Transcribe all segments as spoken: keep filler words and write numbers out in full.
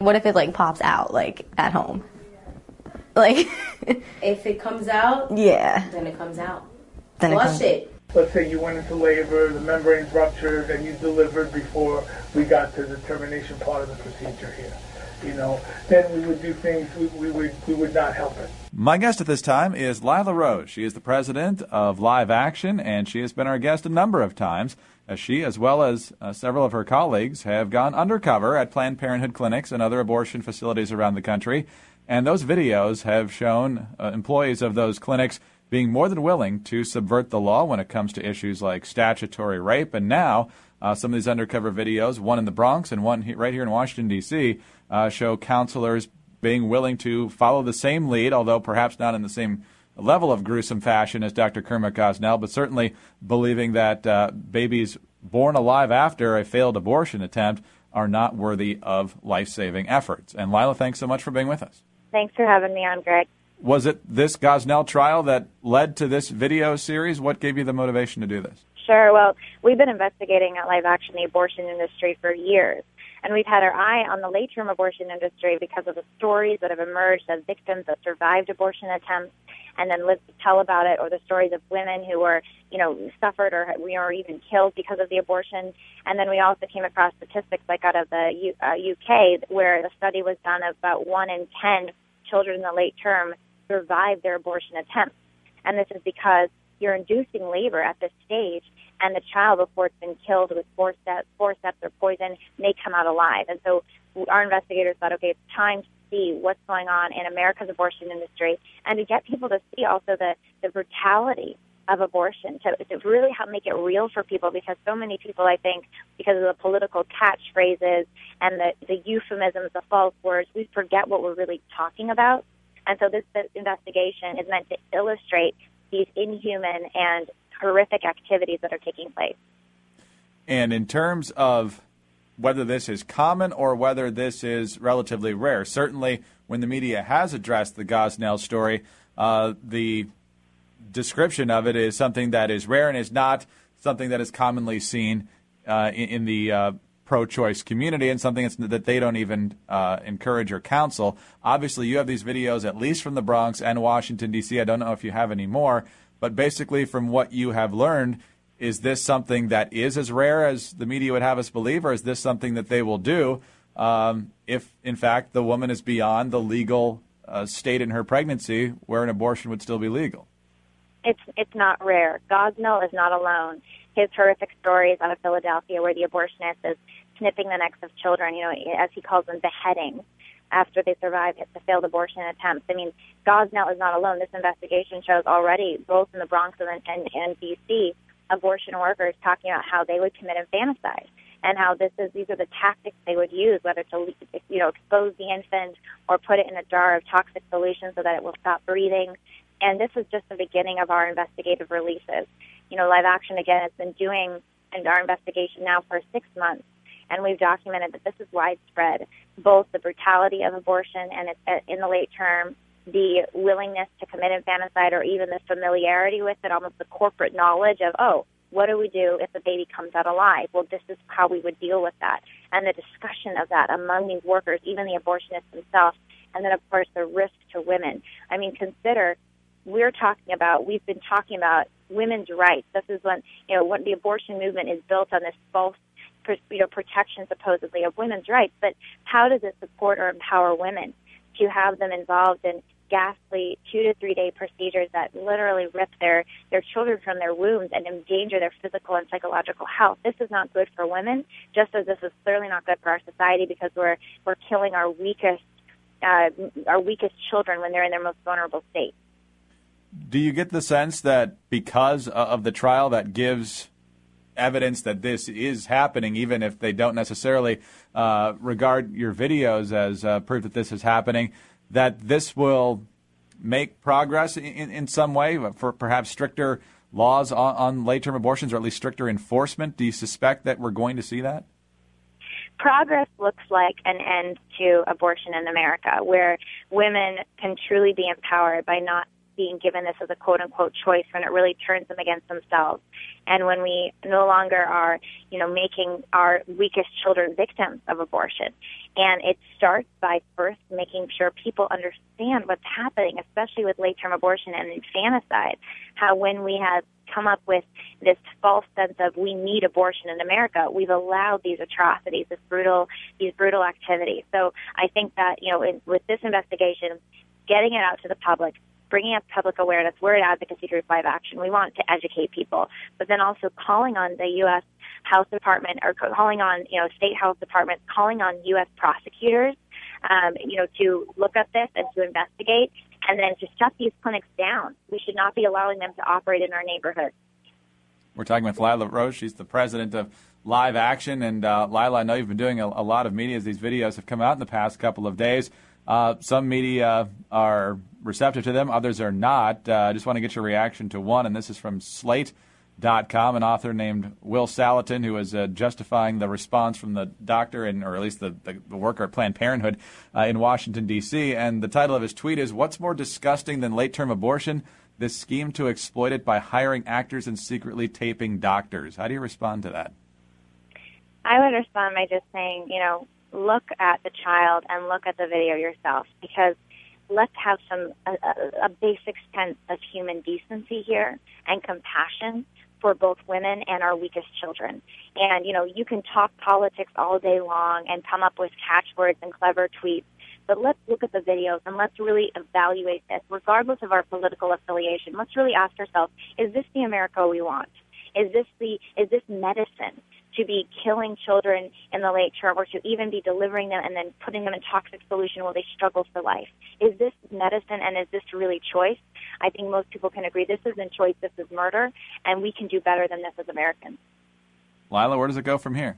What if it, like, pops out, like, at home? Like... If it comes out, yeah. then it comes out. Then Flush it, it. Let's say you went into labor, the membrane's ruptured, and you delivered before we got to the termination part of the procedure here. You know, then we would do things, we, we would we would not help it. My guest at this time is Lila Rose. She is the president of Live Action, and she has been our guest a number of times, as she, as well as uh, several of her colleagues, have gone undercover at Planned Parenthood clinics and other abortion facilities around the country. And those videos have shown uh, employees of those clinics being more than willing to subvert the law when it comes to issues like statutory rape. And now uh, some of these undercover videos, one in the Bronx and one he- right here in Washington, D C, uh, show counselors being willing to follow the same lead, although perhaps not in the same level of gruesome fashion as Doctor Kermit Gosnell, but certainly believing that uh, babies born alive after a failed abortion attempt are not worthy of life-saving efforts. And Lila, thanks so much for being with us. Thanks for having me on, Greg. Was it this Gosnell trial that led to this video series? What gave you the motivation to do this? Sure. Well, we've been investigating at Live Action the abortion industry for years, and we've had our eye on the late-term abortion industry because of the stories that have emerged of victims that survived abortion attempts and then lived to tell about it, or the stories of women who were, you know, suffered or were even killed because of the abortion. And then we also came across statistics like out of the U- uh, U K, where the study was done of about one in ten children in the late term survived their abortion attempts. And this is because you're inducing labor at this stage, and the child, before it's been killed with forceps, forceps or poison, may come out alive. And so our investigators thought, okay, it's time to see what's going on in America's abortion industry and to get people to see also the, the brutality of abortion, to, to really help make it real for people, because so many people, I think, because of the political catchphrases and the, the euphemisms, the false words, we forget what we're really talking about. And so this, this investigation is meant to illustrate these inhuman and horrific activities that are taking place. And in terms of whether this is common or whether this is relatively rare, certainly when the media has addressed the Gosnell story, uh, the description of it is something that is rare and is not something that is commonly seen uh, in, in the uh, pro-choice community, and something that's, that they don't even uh, encourage or counsel. Obviously, you have these videos, at least from the Bronx and Washington, D C I don't know if you have any more, but basically from what you have learned, is this something that is as rare as the media would have us believe, or is this something that they will do um, if, in fact, the woman is beyond the legal uh, state in her pregnancy where an abortion would still be legal? It's it's not rare. Gosnell is not alone. His horrific stories out of Philadelphia, where the abortionist is snipping the necks of children, you know, as he calls them, beheading, after they survive the failed abortion attempts. I mean, Gosnell is not alone. This investigation shows already, both in the Bronx and, and, and D C, abortion workers talking about how they would commit infanticide and how this is these are the tactics they would use, whether to, you know, expose the infant or put it in a jar of toxic solution so that it will stop breathing. And this is just the beginning of our investigative releases. You know, Live Action, again, has been doing our investigation now for six months, and we've documented that this is widespread, both the brutality of abortion and it's in the late term, the willingness to commit infanticide, or even the familiarity with it, almost the corporate knowledge of, oh, what do we do if the baby comes out alive? Well, this is how we would deal with that. And the discussion of that among these workers, even the abortionists themselves, and then, of course, the risk to women. I mean, consider we're talking about, we've been talking about women's rights. This is when, you know, when the abortion movement is built on this false, you know, protection supposedly of women's rights. But how does it support or empower women to have them involved in ghastly two to three day procedures that literally rip their, their children from their wombs and endanger their physical and psychological health? This is not good for women, just as this is clearly not good for our society, because we're we're killing our weakest uh, our weakest children when they're in their most vulnerable state. Do you get the sense that because of the trial that gives evidence that this is happening, even if they don't necessarily uh, regard your videos as uh, proof that this is happening, that this will make progress in, in some way for perhaps stricter laws on, on late-term abortions, or at least stricter enforcement? Do you suspect that we're going to see that? Progress looks like an end to abortion in America, where women can truly be empowered by not being given this as a quote-unquote choice when it really turns them against themselves. And when we no longer are, you know, making our weakest children victims of abortion. And it starts by first making sure people understand what's happening, especially with late-term abortion and infanticide, how when we have come up with this false sense of we need abortion in America, we've allowed these atrocities, this brutal, these brutal activities. So I think that, you know, in, with this investigation, getting it out to the public, bringing up public awareness, we're at Advocacy Group Live Action. We want to educate people, but then also calling on the U S House Department or calling on, you know, state health departments, calling on U S prosecutors, um, you know, to look at this and to investigate, and then to shut these clinics down. We should not be allowing them to operate in our neighborhoods. We're talking with Lila Rose. She's the president of Live Action. And, uh, Lila, I know you've been doing a, a lot of media as these videos have come out in the past couple of days. Uh, some media are receptive to them, others are not. I uh, just want to get your reaction to one, and this is from Slate dot com, an author named Will Salatin, who is uh, justifying the response from the doctor, in, or at least the, the, the worker at Planned Parenthood uh, in Washington, D C, and the title of his tweet is, "What's more disgusting than late-term abortion? This scheme to exploit it by hiring actors and secretly taping doctors." How do you respond to that? I would respond by just saying, you know, look at the child and look at the video yourself, because let's have some a, a, a basic sense of human decency here and compassion for both women and our weakest children. And, you know, you can talk politics all day long and come up with catchwords and clever tweets, but let's look at the videos and let's really evaluate this, regardless of our political affiliation. Let's really ask ourselves, is this the America we want? Is this the is this medicine to be killing children in the late term, or to even be delivering them and then putting them in toxic solution while they struggle for life? Is this medicine, and is this really choice? I think most people can agree this isn't choice, this is murder, and we can do better than this as Americans. Lila, where does it go from here?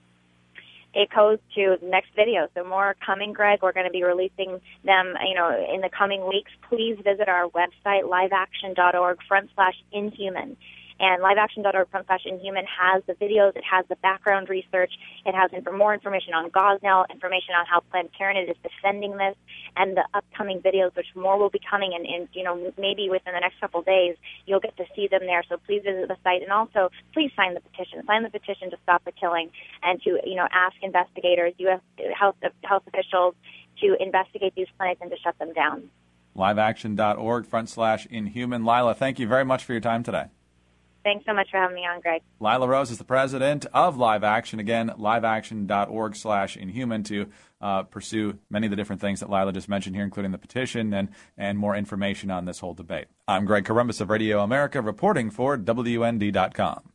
It goes to the next video. So more are coming, Greg. We're going to be releasing them, you know, in the coming weeks. Please visit our website, liveaction.org front slash inhuman. And liveaction.org front slash inhuman has the videos, it has the background research, it has inf- more information on Gosnell, information on how Planned Parenthood is defending this, and the upcoming videos, which more will be coming, and, and you know, maybe within the next couple of days, you'll get to see them there. So please visit the site, and also please sign the petition. Sign the petition to stop the killing, and to, you know, ask investigators, U S health, health officials, to investigate these clinics and to shut them down. liveaction.org front slash inhuman. Lila, thank you very much for your time today. Thanks so much for having me on, Greg. Lila Rose is the president of Live Action. Again, liveaction.org slash inhuman to uh, pursue many of the different things that Lila just mentioned here, including the petition and, and more information on this whole debate. I'm Greg Corombos of Radio America, reporting for W N D dot com.